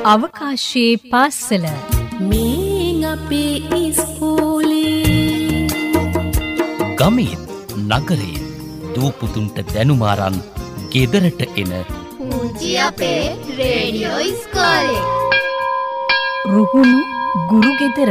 අවකාශයේ පාසල මේ අපේ ඉස්කෝලේ ගමේ නගරේ දූපුතුන්ට දැනුමාරන් ගෙදරට එන පුංචි අපේ රේඩියෝ ඉස්කෝලේ රුහුණු ගුරු ගෙදර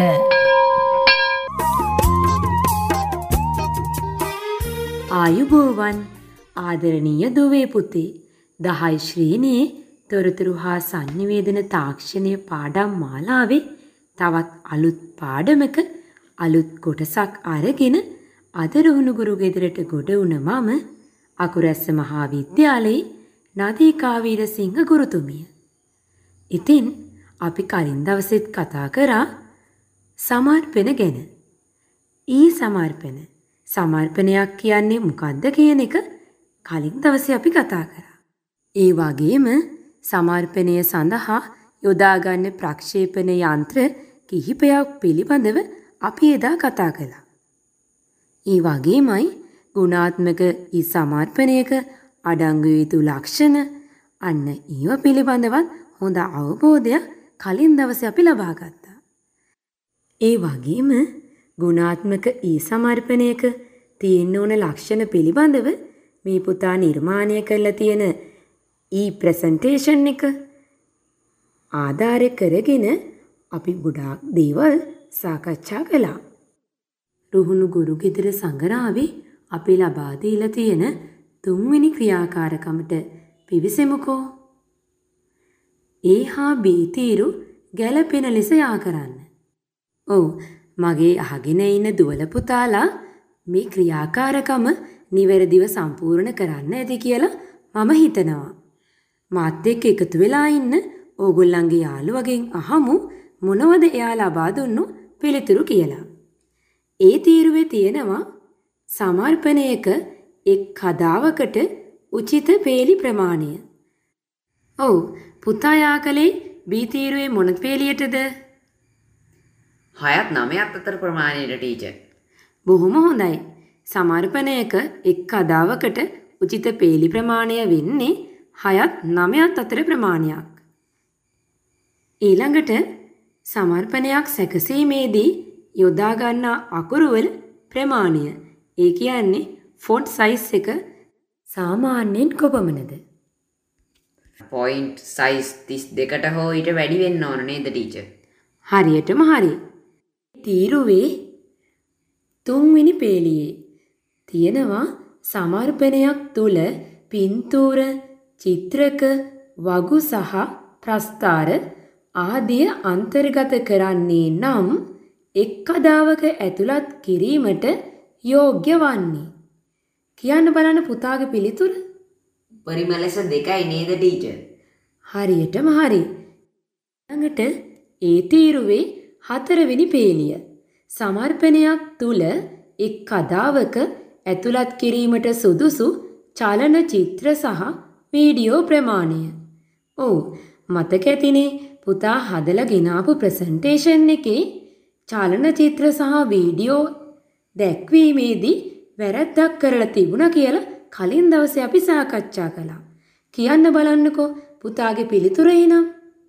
ආයුබෝවන් ආදරණීය දුවේ පුතේ 10 ශ්‍රේණියේ තොරතුරු හා sannivedana තාක්ෂණීය පාඩම් මාලාවේ තවත් අලුත් පාඩමක අලුත් කොටසක් අරගෙන අද රුහුණු ගුරු ගෙදරට ගොඩ වුණ මම අකුරැස්ස මහා විද්‍යාලයේ නදීකා වීරසිංහ ගුරුතුමිය. ඉතින් අපි කලින් දවසෙත් කතා කරා සමර්පණ ගැන. සමර්පණයක් කියන්නේ මොකක්ද කියන එක කලින් දවසේ අපි කතා කරා. ඒ වගේම සමර්පණය සඳහා යොදා ගන්න ප්‍රක්ෂේපණ යන්ත්‍ර කිහිපයක් පිළිබඳව අපි එදා කතා කළා. ඒ වගේමයි ගුණාත්මක සමර්පණයක අඩංගු යුතු ලක්ෂණ අන්න ඒව පිළිබඳවත් හොඳ අවබෝධයක් කලින් දවසේ අපි ලබා ගත්තා. ඒ වගේම ගුණාත්මක සමර්පණයක තියෙන්න ඕන ලක්ෂණ පිළිබඳව මේ පුතා නිර්මාණය කරලා තියෙන ප්‍රසන්ටේෂන් එක ආධාර කරගෙන අපි ගොඩාක් දේවල් සාකච්ඡා කළා. රුහුණු ගුරු ගෙදර සංගරාවේ අපි ලබා දීලා තියෙන 3 වෙනි ක්‍රියාකාරකමට පිවිසෙමුකෝ. A හා B තීරු ගැළපෙන ලෙස යා කරන්න. ඔව් මගේ අහගෙන ඉන්න දුවල පුතාලා මේ ක්‍රියාකාරකම නිවැරදිව සම්පූර්ණ කරන්න ඇති කියලා මම හිතනවා. මාත් එක්ක එකතු වෙලා ඉන්න ඕගොල්ලන්ගේ යාළුවගෙන් අහමු මොනවද එයා ලබා දුන්නු පිළිතුරු කියලා. ඒ තීරුවේ තියෙනවා සමර්පණයක එක් කදාවකට උචිත පේලි ප්‍රමාණය. ඔව් පුතා යා කලේ B තීරුවේ මොන පේලියටද? 6ත් 9ත් අතර ප්‍රමාණයට ටීචර්. බොහොම හොඳයි. සමර්පණයක එක් කදාවකට උචිත පේලි ප්‍රමාණය වෙන්නේ 6ත් 9ත් අතර ප්‍රමාණයක්. ඊළඟට සමර්පණයක් සැකසීමේදී යොදා ගන්නා අකුරුවල ප්‍රමාණය. ඒ කියන්නේ ෆොන්ට් සයිස් එක සාමාන්‍යයෙන් කොපමණද? පොයින්ට් සයිස් 32ට හෝ ඊට වැඩි වෙන්න ඕන නේද ටීචර්? හරියටම හරි. තීරුවේ 3 වෙනි පේලියේ තියෙනවා සමර්පණයක් තුල පින්තූර, චිත්‍රක, වගු සහ ප්‍රස්තාර ආදිය අන්තර්ගත කරන්නේ නම් එක් කදාවක ඇතුළත් කිරීමට යෝග්‍ය වන්නේ. කියන්න බලන්න පුතාගේ පිළිතුර. උපරිම ලෙස 2යි නේද ටීචර්? හරියටම හරි. ළඟට ඒ තීරුවේ 4 වෙනි පේලිය. සමර්පණයක් තුල එක් කදාවක ඇතුළත් කිරීමට සුදුසු චලන චිත්‍ර සහ වීඩියෝ ප්‍රමාණය. ඔව් මතක ඇතිනේ පුතා හදලා ගෙනාපු ප්‍රසන්ටේෂන් එකේ චලන චිත්‍ර සහ වීඩියෝ දැක්වීමේදී වැරද්දක් කරලා තිබුණා කියලා කලින් දවසේ අපි සාකච්ඡා කළා. කියන්න බලන්නකෝ පුතාගේ පිළිතුර එනම්.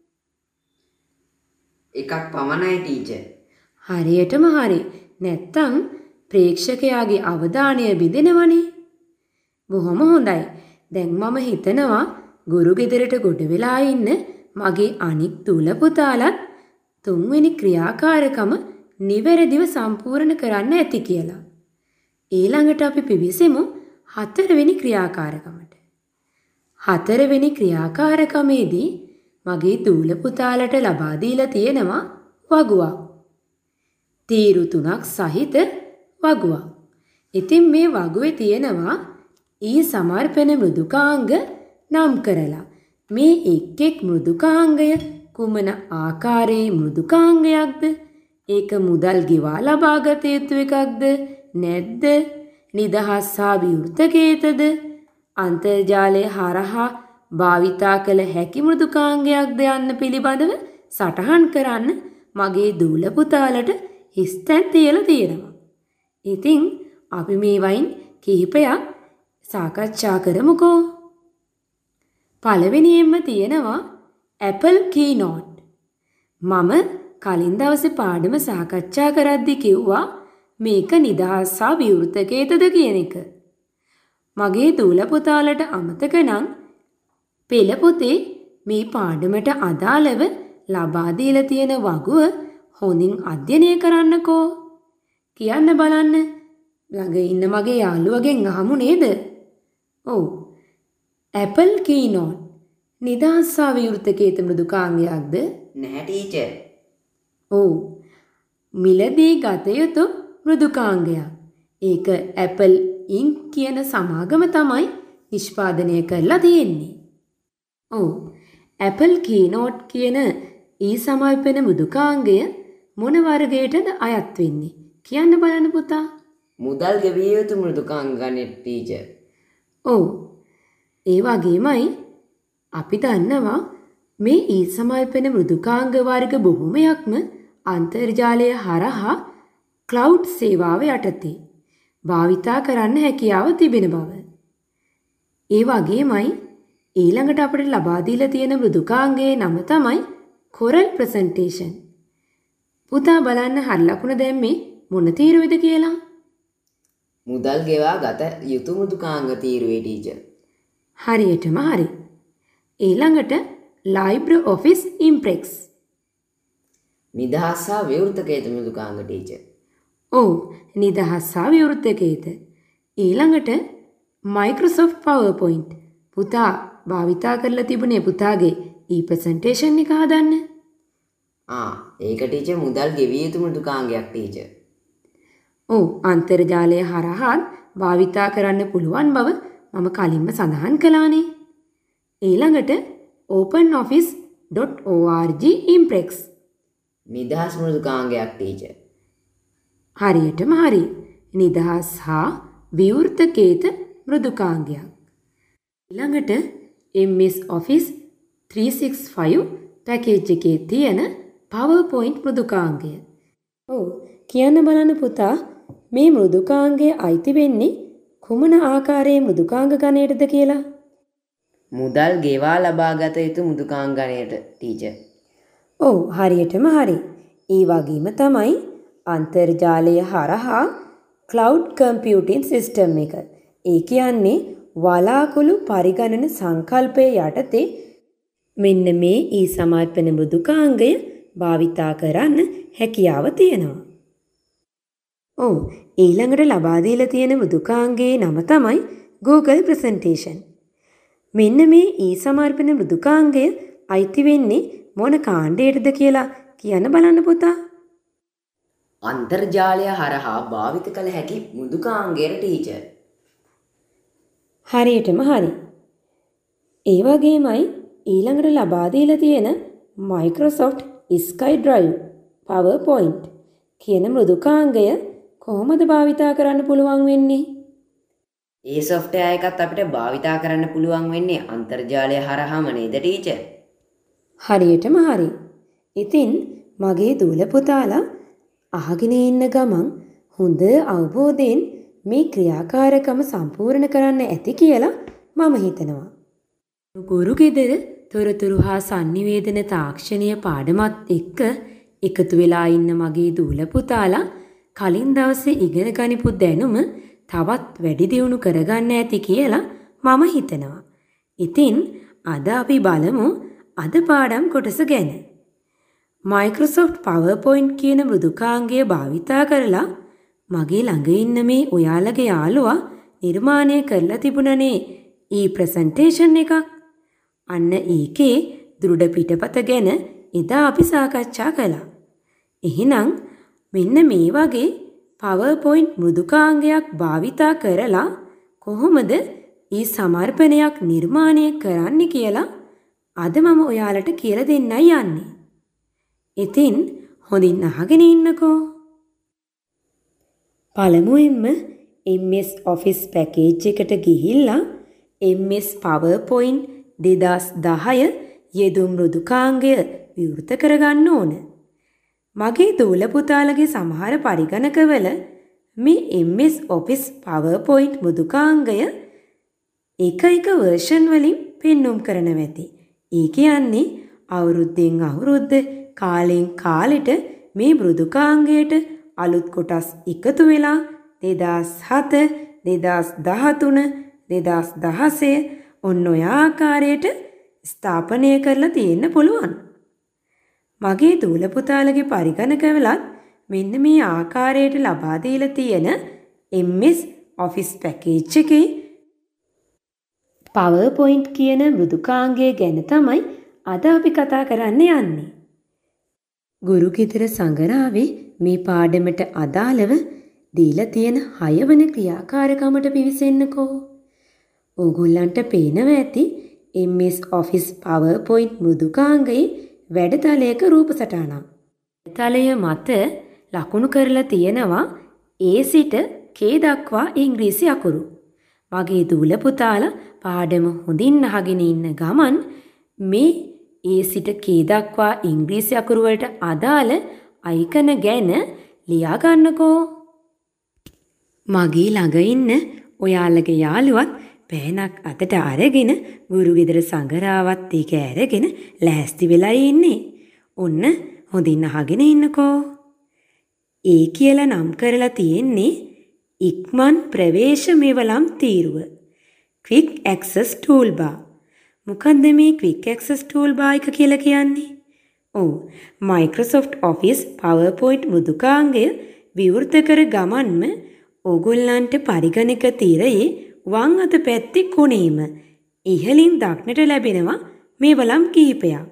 එකක් පමණයි ටීචර්. හරියටම හරි. නැත්තම් ප්‍රේක්ෂකයාගේ අවධානය බෙදෙනවනේ. බොහොම හොඳයි. දැන් මම හිතනවා ගුරු ගෙදරට ගොඩ වෙලා ඉන්න මගේ අනික් දුල පුතාලත් 3 වෙනි ක්‍රියාකාරකම නිවැරදිව සම්පූර්ණ කරන්න ඇති කියලා. ඊළඟට අපි පිවිසෙමු 4 වෙනි ක්‍රියාකාරකමට. 4 වෙනි ක්‍රියාකාරකමේදී මගේ දූල පුතාලට ලබා දීලා තියෙනවා වගුවක්. තීරු 3ක් සහිත වගුවක්. ඉතින් මේ වගුවේ තියෙනවා සමර්පණ මෘදුකාංග නම් කරලා. මේ එක් මෘදුකාංගය කුමන ආකාරයේ මෘදුකාංගයක්ද? ඒක මුදල් ගෙවා ලබාගත යුතු එකක්ද නැද්ද? නිදහස් හා විවෘත ගේතද? අන්තර්ජාලය හරහා භාවිතා කළ හැකි මෘදුකාංගයක්ද යන්න පිළිබඳව සටහන් කරන්න මගේ දූල පුතාලට හිස්තැන් තියලා තියෙනවා. ඉතින් අපි මේ වයින් කිහිපයක් සාකච්ඡා කරමුකෝ. පළවෙනියෙන්ම තියෙනවා Apple Keynote. මම කලින් දවසේ පාඩම සාකච්ඡා කරද්දි කිව්වා මේක නිදහස් හා විවෘතකේතද කියන එක. මගේ දූල පුතාලට අමතක නම් පෙළ පොතේ මේ පාඩමට අදාළව ලබා දීලා තියෙන වගුව හොඳින් අධ්‍යයනය කරන්නකෝ. කියන්න බලන්න. ළඟ ඉන්න මගේ යාළුවගෙන් අහමු නේද? ඔව්. Apple Keynote නිදහස් හා විවෘතකේත මෘදුකාංගයක්ද? නැහැ ටීචර්. ඔව්. මිලදී ගත යුතු මෘදුකාංගයක්. ඒක Apple Inc කියන සමාගම තමයි නිෂ්පාදනය කරලා තියෙන්නේ. ඔව්. Apple Keynote කියන සමාපන මෘදුකාංගය මොන වර්ගයටද අයත් වෙන්නේ? කියන්න බලන්න පුතා. මුදල් ගෙවිය යුතු මෘදුකාංග ගන්න ටීචර්. ඔව්. ඒ වගේමයි අපි දන්නවා මේ සමාපන මෘදුකාංග වර්ග බොහොමයක්ම අන්තර්ජාලය හරහා ක්ලවුඩ් සේවාව යටතේ භාවිතා කරන්න හැකියාව තිබෙන බව. ඒ වගේමයි ඊළඟට අපිට ලබා දීලා තියෙන මෘදුකාංගයේ නම තමයි Coral Presentation. පුතා බලන්න හරි ලකුණ දැම්මේ මොන තීරුවේද කියලා? මුදල් ගෙවා ගත යුතු මෘදුකාංග තීරුවේ ටීචර්. හරියටම හරි. ඊළඟට LibreOffice Impress. නිදහස් හා විවෘතකේත මෘදුකාංග ටීචර්. ඔව් නිදහස් හා විවෘතකේත. ඊළඟට Microsoft PowerPoint. පුතා භාවිතා කරලා තිබුණේ පුතාගේ presentation එක හදන්න. ඒක ටීචර් මුදල් ගෙවිය යුතු මෘදුකාංගයක් ටීචර්. ඔව් අන්තර්ජාලය හරහා භාවිතා කරන්න පුළුවන් බව මම කලින්ම සඳහන් කළානේ. ඊළඟට openoffice.org Impress. නිදහස් මෘදුකාංගයක් ටීචර්. හරියටම හරි. නිදහස් හා විවෘතකේත මෘදුකාංගයක්. ඊළඟට MS Office 365 පැකේජ් එකේ තියෙන PowerPoint මෘදුකාංගය. ඔව් කියන්න බලන්න පුතා මේ මෘදුකාංගය අයිති වෙන්නේ කුමන ආකාරයේ මෘදුකාංග ගණයටද කියලා? මුදල් ගෙවා ලබා ගත යුතු මෘදුකාංග ගණයට ටීචර්. ඔව් හරියටම හරි. ඒ වගේම තමයි අන්තර්ජාලය හරහා ක්ලවුඩ් කම්පියුටින් සිස්ටම් එක. ඒ කියන්නේ වලාකුළු පරිගණන සංකල්පයේ යටතේ මෙන්න මේ සමාපන මෘදුකාංගය භාවිතා කරන්න හැකියාව තියෙනවා. ඔව් ඊළඟට ලබා දීලා තියෙන මෘදුකාංගයේ නම තමයි Google Presentation. මෙන්න මේ සමාපන මෘදුකාංගය අයිති වෙන්නේ මොන කාණ්ඩයටද කියලා කියන්න බලන්න පුතා. අන්තර්ජාලය හරහා භාවිත කළ හැකි මෘදුකාංගයට ටීචර්. හරියටම හරි. ඒ වගේමයි ඊළඟට ලබා දීලා තියෙන Microsoft SkyDrive PowerPoint කියන මෘදුකාංගය කොහොමද භාවිතා කරන්න පුළුවන් වෙන්නේ? ඒ software එකත් අපිට භාවිතා කරන්න පුළුවන් වෙන්නේ අන්තර්ජාලය හරහාම නේද ටීචර්? හරියටම හරි. ඉතින් මගේ දූල පුතාලා අහගෙන ඉන්න ගමන් හොඳ අවබෝධයෙන් මේ ක්‍රියාකාරකම සම්පූර්ණ කරන්න ඇති කියලා මම හිතනවා. ගුරු ගෙදර තොරතුරු හා sannivedana තාක්ෂණීය පාඩමත් එක්ක එකතු වෙලා ඉන්න මගේ දූල පුතාලා කලින් දවසේ ඉගෙන ගනිපු දැනුම තවත් වැඩි දියුණු කරගන්න ඇති කියලා මම හිතනවා. ඉතින් අද අපි බලමු අද පාඩම් කොටස ගැන. Microsoft PowerPoint කියන මෘදුකාංගය භාවිතා කරලා මගේ ළඟ ඉන්න මේ ඔයාලගේ යාළුවා නිර්මාණය කරලා තිබුණනේ presentation එකක්. අන්න ඒකේ දෘඩ පිටපත ගැන එදා අපි සාකච්ඡා කළා. එහෙනම් මෙන්න මේ වගේ PowerPoint මෘදුකාංගයක් භාවිතා කරලා කොහොමද සමර්පණයක් නිර්මාණය කරන්න කියලා අද මම ඔයාලට කියලා දෙන්නයි යන්නේ. ඉතින් හොඳින් අහගෙන ඉන්නකෝ. පළමුවෙන්ම MS Office පැකේජ් එකට ගිහිල්ලා MS PowerPoint 2010 යෙදුම් මෘදුකාංගය විවෘත කරගන්න ඕන. මගේ දූල පුතාලගේ සමහර පරිගණකවල මේ MS Office PowerPoint මෘදුකාංගය එක version වලින් පෙන්눔 කරනවා ඇති. ඒ කියන්නේ අවුරුද්දෙන් අවුරුද්ද කාලෙන් කාලෙට මේ මෘදුකාංගයට අලුත් කොටස් එකතු වෙලා 2007, 2013, 2016 ඔන්න ඔය ආකාරයට ස්ථාපනය කරලා තියෙන්න පුළුවන්. මගේ දූල පුතාලගේ පරිගණකවලත් මෙන්න මේ ආකාරයට ලබා දීලා තියෙන MS Office package එකේ PowerPoint කියන මෘදුකාංගය ගැන තමයි අද අපි කතා කරන්න යන්නේ. ගුරු ගෙදර සංගරාවේ මේ පාඩමට අදාළව දීලා තියෙන 6 වෙනි ක්‍රියාකාරකමට පිවිසෙන්නකෝ. ඕගොල්ලන්ට පේනවා ඇති MS Office PowerPoint මෘදුකාංගයේ වැඩතලයක රූප සටහනක්. තලය මත ලකුණු කරලා තියෙනවා A සිට K දක්වා ඉංග්‍රීසි අකුරු. මගේ දූල පුතාලා පාඩම හොඳින් අහගෙන ඉන්න ගමන් මේ A සිට K දක්වා ඉංග්‍රීසි අකුරු වලට අදාළ අයිකන ගැන ලියා ගන්නකෝ. මගේ ළඟ ඉන්න ඔයාලගේ යාළුවත් පෑනක් අතට අරගෙන ගුරු ගෙදර සංගරාවත් ඒක අරගෙන ලෑස්ති වෙලා ඉන්නේ. ඔන්න හොඳින් අහගෙන ඉන්නකෝ. ඒ කියලා නම් කරලා තියෙන්නේ ඉක්මන් ප්‍රවේශ මෙවලම් තීරුව. Quick Access Toolbar. මොකද්ද මේ Quick Access Toolbar එක කියලා කියන්නේ? ඔව්, Microsoft Office PowerPoint මෘදුකාංගය විවෘත කර ගමන්ම ඕගොල්ලන්ට පරිගණක තීරයේ වම් අත පැත්තේ කොනේම ඉහළින් දක්නට ලැබෙනවා මෙවලම් කිහිපයක්.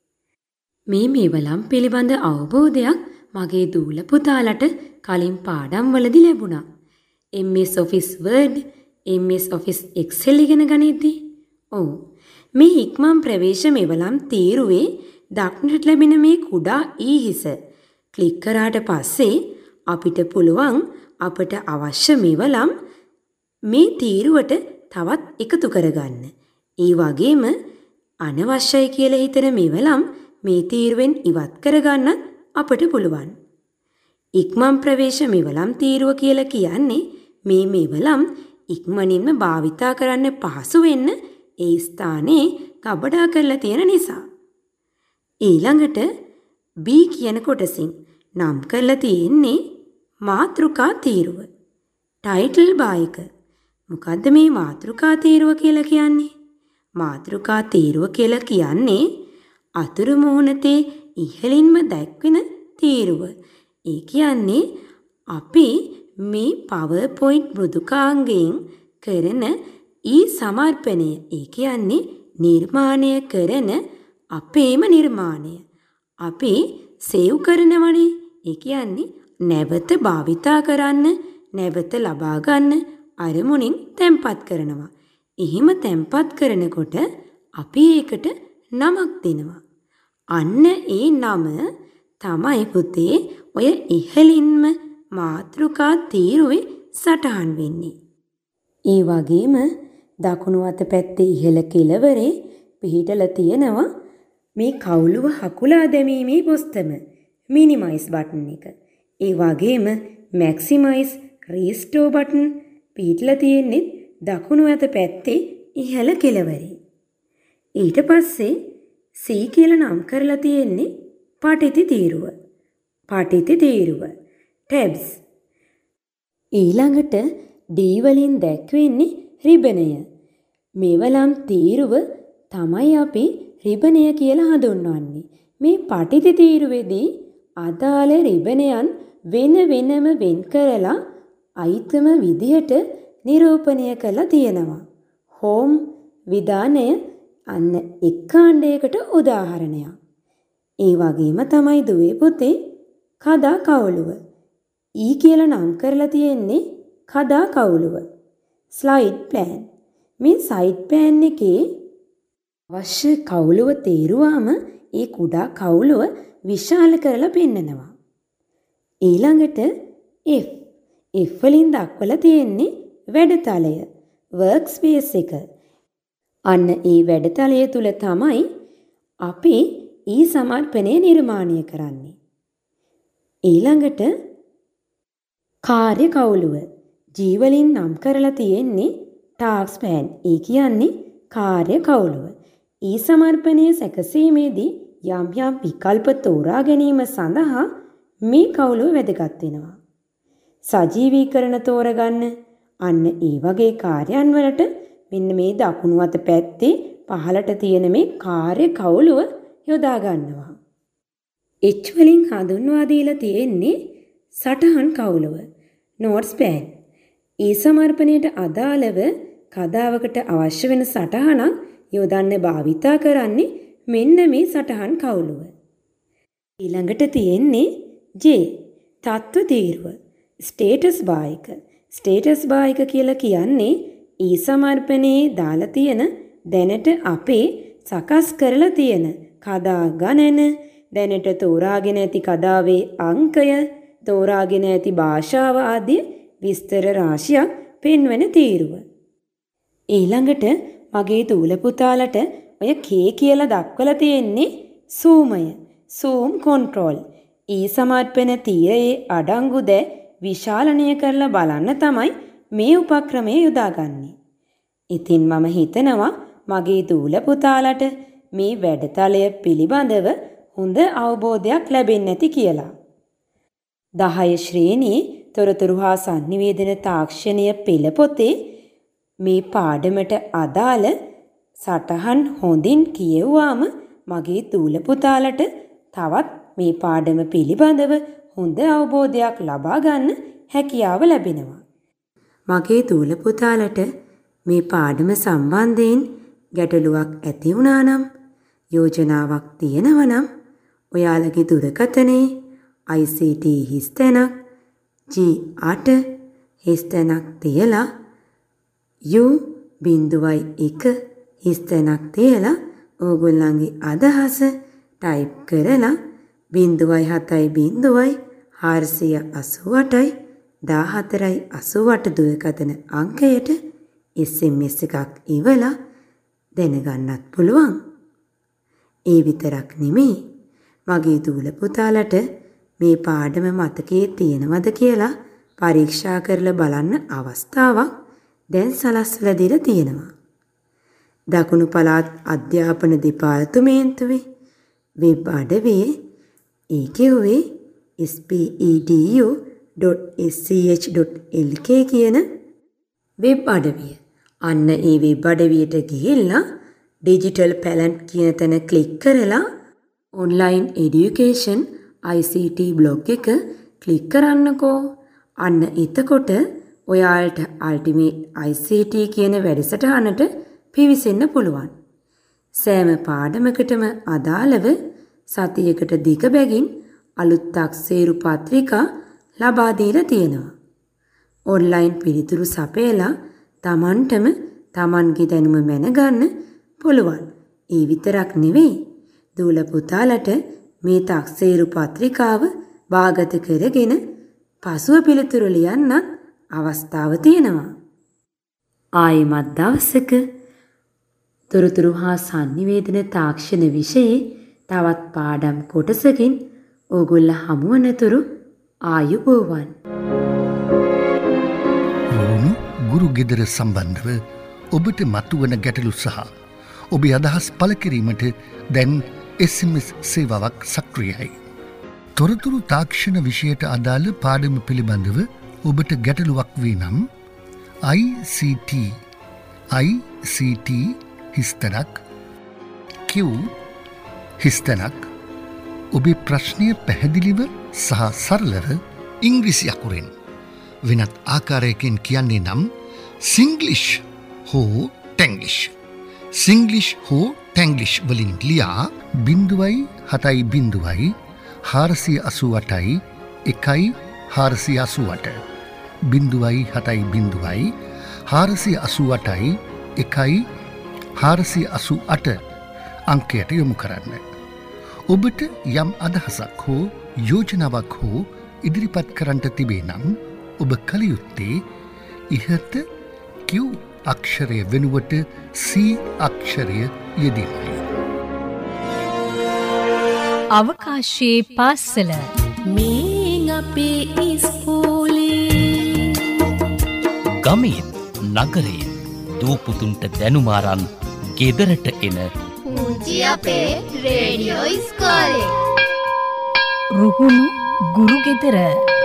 මේ මෙවලම් පිළිබඳ අවබෝධයක් මගේ දූල පුතාලට කලින් පාඩම් වලදී ලැබුණා. MS Office Word, MS Office Excel ඉගෙන ගනිද්දී. ඔව්, මේ ඉක්මන් ප්‍රවේශ මෙවලම් තීරුවේ දක්නට ලැබෙන මේ කුඩා ඊහිස ක්ලික් කරාට පස්සේ අපිට පුළුවන් අපට අවශ්‍ය මෙවලම් මේ තීරුවට තවත් එකතු කරගන්න. ඒ වගේම අනවශ්‍යයි කියලා හිතන මෙවලම් මේ තීරුවෙන් ඉවත් කරගන්නත් අපට පුළුවන්. ඉක්මන් ප්‍රවේශ මෙවලම් තීරුව කියලා කියන්නේ මේ මෙවලම් ඉක්මනින්ම භාවිතා කරන්න පහසු වෙන්න ඒ ස්ථානයේ ගබඩා කරලා තියෙන නිසා. ඊළඟට B කියන කොටසින් නම් කරලා තියෙන්නේ මාතෘකා තීරුව. ටයිටල් බාර් එක. මොකද්ද මේ මාතෘකා තීරුව කියලා කියන්නේ? මාතෘකා තීරුව කියලා කියන්නේ අතුරු මුහුණතේ ඉහළින්ම දැක්වෙන තීරුව. ඒ කියන්නේ අපි මේ PowerPoint මෘදුකාංගයෙන් කරන සමර්පණය. ඒ කියන්නේ නිර්මාණය කරන අපේම නිර්මාණය. අපි සේව් කරනවනේ. ඒ කියන්නේ නැවත භාවිතා කරන්න, නැවත ලබා ගන්න අරමුණින් තැම්පත් කරනවා. එහෙම තැම්පත් කරනකොට අපි ඒකට නමක් දෙනවා. අන්න ඒ නම තමයි පුතේ ඔය ඉහළින්ම මාතෘකා තීරුවේ සටහන් වෙන්නේ. ඒ වගේම දකුණු අත පැත්තේ ඉහළ කෙළවරේ පිහිටලා තියෙනවා මේ කවුළුව හකුලා දැමීමේ බොස්තම මිනිමයිස් බටන් එක. ඒ වගේම මැක්සිමයිස් රීස්ටෝර් බටන් පිහිටලා තියෙන්නේ දකුණු අත පැත්තේ ඉහළ කෙළවරේ. ඊට පස්සේ C කියලා නම් කරලා තියෙන්නේ පටිති තීරුව. පටිති තීරුව. tabs. ඊළඟට D වලින් දැක්වෙන්නේ රිබනය. මෙවලම් තීරුව තමයි අපි රිබනය කියලා හඳුන්වන්නේ. මේ පටිති තීරුවේදී අදාළ රිබනයන් වෙන වෙනම වෙන් කරලා අයිතම විදිහට නිරූපණය කරලා තියෙනවා. හෝම් විධානය අන්න එක් කාණ්ඩයකට උදාහරණයක්. ඒ වගේම තමයි දුවේ පුතේ කදා කවුළුව. ඊ කියලා නම් කරලා තියෙන්නේ කදා කවුළුව. Slide plan. මේ සයිඩ් ප්ලෑන් එකේ අවශ්‍ය කවුළුව තේරුවාම ඒ කුඩා කවුළුව විශාල කරලා පෙන්නනවා. ඊළඟට F. F වලින් දක්වලා තියෙන්නේ වැඩතලය. වර්ක් ස්පේස් එක. අන්න ඒ වැඩතලය තුල තමයි අපි සමර්පණය නිර්මාණය කරන්නේ. ඊළඟට කාර්ය කවුළුව. G වලින් නම් කරලා තියෙන්නේ ටාස්ක් පෑන්. ඒ කියන්නේ කාර්ය කවුළුව. සමර්පණය සැකසීමේදී යම් යම් විකල්ප තෝරා ගැනීම සඳහා මේ කවුළුව වැදගත් වෙනවා. සජීවීකරණ තෝරගන්න අන්න ඒ වගේ කාර්යයන්වලට මෙන්න මේ දකුණු අත පැත්තේ පහළට තියෙන මේ කාර්ය කවුළුව යොදා ගන්නවා. H වලින් හඳුන්වා දීලා තියෙන්නේ සටහන් කවුළුව notes pad. ඒ සමර්පණයට අදාළව කතාවකට අවශ්‍ය වෙන සටහනක් යොදන්න භාවිතා කරන්නේ මෙන්න මේ සටහන් කවුළුව. ඊළඟට තියෙන්නේ J තත්ත්ව තීරුව ස්ටේටස් bar එක. ස්ටේටස් bar එක කියලා කියන්නේ ඊ සමර්පණයේ දාලා තියෙන දැනට අපේ සකස් කරලා තියෙන කදා ගණන, දැනට තෝරාගෙන ඇති කදාවේ අංකය, තෝරාගෙන ඇති භාෂාව ආදී විස්තර රාශියක් පෙන්වන තීරුව. ඊළඟට මගේ දූල පුතාලට ඔය K කියලා දක්වලා තියෙන්නේ සූමය, zoom control. ඊ සමර්පණ තීරයේ අඩංගු ද විශාලනය කරලා බලන්න තමයි මේ උපක්‍රමය යොදාගන්නේ. ඉතින් මම හිතනවා මගේ දූල පුතාලට මේ වැඩතලය පිළිබඳව හොඳ අවබෝධයක් ලැබෙන්න ඇති කියලා. 10 ශ්‍රේණියේ තොරතුරු හා sannivedana තාක්ෂණය පෙළ පොතේ මේ පාඩමට අදාළ සටහන් හොඳින් කියෙව්වාම මගේ දූල පුතාලට තවත් මේ පාඩම පිළිබඳව හොඳ අවබෝධයක් ලබා ගන්න හැකියාව ලැබෙනවා. මගේ දූල පුතාලට මේ පාඩම සම්බන්ධයෙන් ගැටලුවක් ඇති වුණා නම්, යෝජනාවක් තියෙනවා නම් ඔයාලගේ දුරකථනයේ ICT හිස්තැනක් G8 හිස්තැනක් තියලා U.1 හිස්තැනක් තියලා ඕගොල්ලන්ගේ අදහස ටයිප් කරලා 0.70 488යි 1488 දුරකථන අංකයට SMS එකක් ඉවලා දැනගන්නත් පුළුවන්. ඒ විතරක් නෙමෙයි, මගේ දූල පුතාලට මේ පාඩම මතකයේ තියෙනවද කියලා පරීක්ෂා කරලා බලන්න අවස්ථාවක් දැන් සලස්වලා දීලා තියෙනවා. දකුණු පළාත් අධ්‍යාපන දෙපාර්තමේන්තුවේ වෙබ් අඩවියේ EQA spedu.sch.lk කියන වෙබ් අඩවිය. අන්න ඒ වෙබ් අඩවියට ගිහිල්ලා ඩිජිටල් පැලන්ට් කියන තැන ක්ලික් කරලා ඔන්ලයින් এডুকেෂන් ICT බ්ලොග් එක ක්ලික් කරන්නකෝ. අන්න එතකොට ඔයාලට අල්ටිමේට් ICT කියන වැඩසටහනට පිවිසෙන්න පුළුවන්. සෑම පාඩමකටම අදාළව සතියකට දිග බැගින් අලුත් තක්සේරු පත්‍රිකා ලබා දීලා තියෙනවා. ඔන්ලයින් පිළිතුරු සපයලා Tamanටම Tamanගේ දැනුම මැනගන්න පුළුවන්. ඒ විතරක් නෙවෙයි, දූල පුතාලට මේ තක්සේරු පත්‍රිකාව භාගත කරගෙන පසුව පිළිතුරු ලියන්නත් අවස්ථාව තියෙනවා. ආයෙමත් දවසක තොරතුරු හා sannivedana තාක්ෂණ විෂයේ තවත් පාඩම් කොටසකින් ඕගොල්ල හමුවනතුරු ආයුබෝවන්. රෝණු ගුරු ගෙදර සම්බන්ධව ඔබට මතුවන ගැටලු සහ ඔබේ අදහස් පළ කිරීමට දැන් SMS සේවාවක් සක්‍රියයි. තොරතුරු තාක්ෂණ විෂයට අදාළ පාඩම පිළිබඳව ඔබට ගැටලුවක් වී නම් ICT හිස්තැනක් Q හිස්තැනක් ඔබේ ප්‍රශ්නය පැහැදිලිව සහ සරලව ඉංග්‍රීසි අකුරෙන් වෙනත් ආකාරයකින් කියන්නේ නම් සිංග්ලිෂ් හෝ ටැංග්ලිෂ් වලින් ලියා 0.70 488යි 1.488 0.70 488යි 1.488 අංකයට යොමු කරන්න. ඔබට යම් අදහසක් හෝ යෝජනාවක් හෝ ඉදිරිපත් කරන්නට තිබේ නම් ඔබ කළ යුත්තේ ඉහත Q අක්ෂරය වෙනුවට C අක්ෂරය යෙදීමයි. අවකාශයේ පාසල මේ අපේ ඉස්කෝලේ ගමේත් නගරේත් දූපුතුන්ට දැනුමාරන් ගෙදරට එන පුංචි අපේ රේඩියෝ ඉස්කෝලේ. රුහුණු ගුරු ගෙදර.